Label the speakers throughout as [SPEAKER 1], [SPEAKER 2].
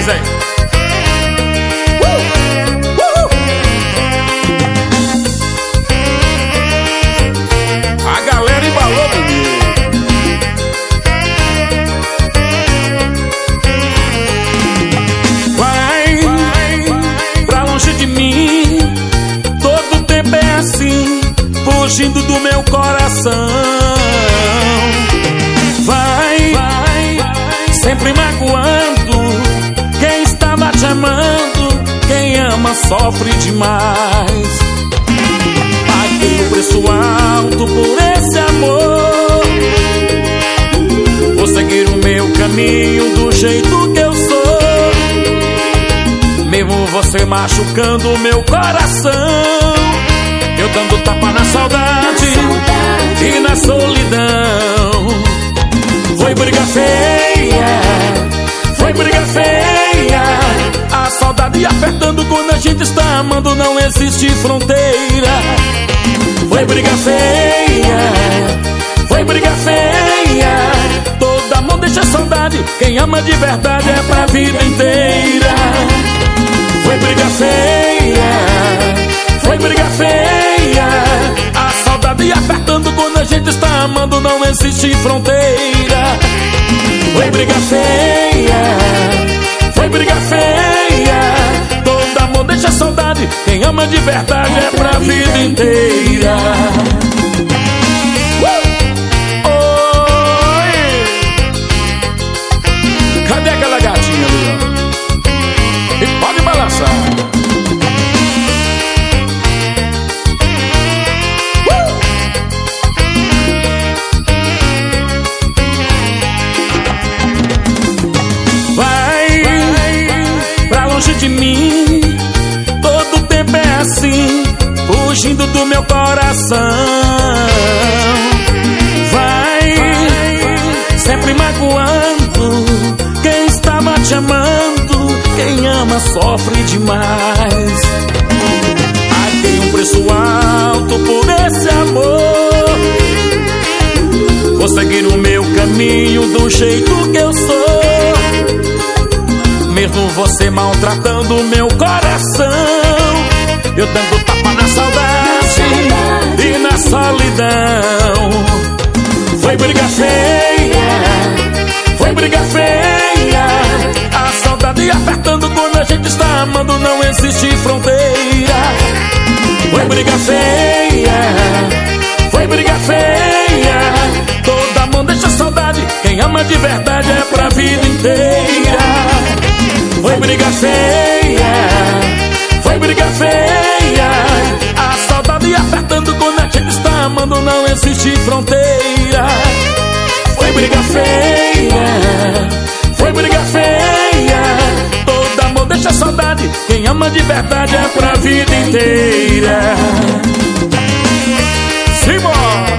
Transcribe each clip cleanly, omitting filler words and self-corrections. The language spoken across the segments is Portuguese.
[SPEAKER 1] Diz aí. A galera embalou, menino. Vai pra longe de mim. Todo tempo é assim, fugindo do meu coração. Vai sempre magoando quem estava te amando. Quem ama sofre demais. Paguei o preço alto por esse amor. Vou seguir o meu caminho do jeito que eu sou, mesmo você machucando o meu coração. Eu dando tapa na saudade e na solidão. Foi briga feia, foi briga feia. A saudade apertando quando a gente está amando, não existe fronteira. Foi briga feia, foi briga feia. Toda mão deixa saudade, quem ama de verdade é pra vida inteira. Foi briga feia, foi briga feia. A saudade apertando quando a gente está amando, não existe fronteira. Foi briga feia, foi briga feia. Todo amor deixa saudade, quem ama de verdade é pra vida inteira. Oi! Cadê aquela gatinha, Luiz? E pode balançar. Longe de mim, todo tempo é assim, fugindo do meu coração. Vai sempre magoando quem estava te amando. Quem ama sofre demais. Paguei um preço alto por esse amor. Vou seguir o meu caminho do jeito que eu sou, mesmo você maltratando o meu coração. Eu dando tapa na saudade e na solidão. Foi briga feia, foi briga feia. A saudade apertando quando a gente está amando, não existe fronteira. Foi briga feia, foi briga feia. Toda mão deixa saudade, quem ama de verdade é pra vida inteira. Foi briga feia, foi briga feia. A saudade apertando quando a gente está amando, não existe fronteira. Foi briga feia, foi briga feia. Todo amor deixa saudade, quem ama de verdade é pra vida inteira. Simbora!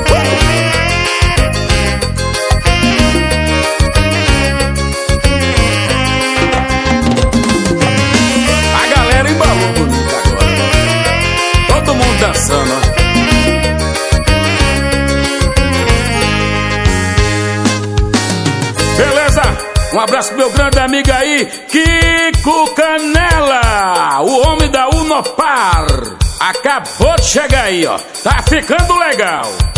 [SPEAKER 1] Dançando. Beleza? Um abraço pro meu grande amigo aí, Kiko Canela, o homem da Unopar. Acabou de chegar aí, ó. Tá ficando legal.